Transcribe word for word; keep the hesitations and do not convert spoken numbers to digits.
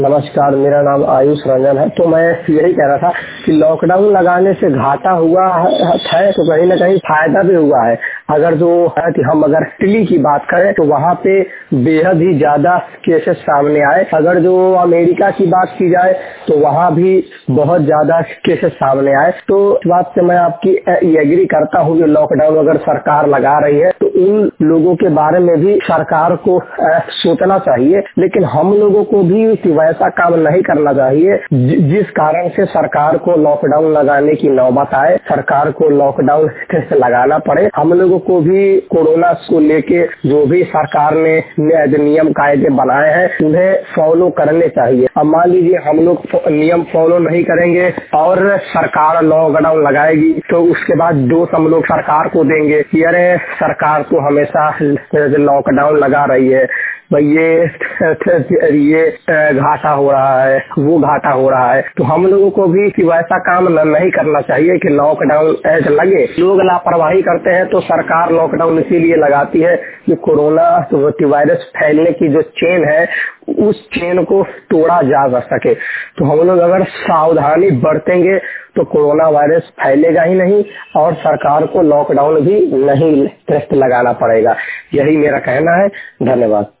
नमस्कार, मेरा नाम आयुष रंजन है। तो मैं यही कह रहा था कि लॉकडाउन लगाने से घाटा हुआ है तो कहीं ना कहीं फायदा भी हुआ है। अगर जो है कि हम अगर इटली की बात करें तो वहाँ पे बेहद ही ज्यादा केसेस सामने आए। अगर जो अमेरिका की बात की जाए तो वहाँ भी बहुत ज्यादा केसेस सामने आए। तो इस बात से मैं आपकी एग्री करता हूँ कि लॉकडाउन अगर सरकार लगा रही है तो उन लोगों के बारे में भी सरकार को सोचना चाहिए, लेकिन हम लोगों को भी वैसा काम नहीं करना चाहिए जिस कारण से सरकार को लॉकडाउन लगाने की नौबत आए, सरकार को लॉकडाउन लगाना पड़े। हम लोगों को भी कोरोना को लेके जो भी सरकार ने नियम कायदे बनाए हैं उन्हें फॉलो करने चाहिए। अब मान लीजिए हम लोग नियम फॉलो नहीं करेंगे और सरकार लॉकडाउन लगाएगी तो उसके बाद दोष हम लोग सरकार को देंगे कि अरे सरकार तो हमेशा लॉकडाउन लगा रही है, भाई ये ये घाटा हो रहा है, वो घाटा हो रहा है। तो हम लोगों को भी कि वैसा काम नहीं करना चाहिए कि लॉकडाउन ऐसे लगे। लोग लापरवाही करते हैं तो सरकार लॉकडाउन इसीलिए लगाती है कि कोरोना वायरस फैलने की जो चेन है उस चेन को तोड़ा जा सके। तो हम लोग अगर सावधानी बरतेंगे तो कोरोना वायरस फैलेगा ही नहीं और सरकार को लॉकडाउन भी नहीं लगाना पड़ेगा। यही मेरा कहना है। धन्यवाद।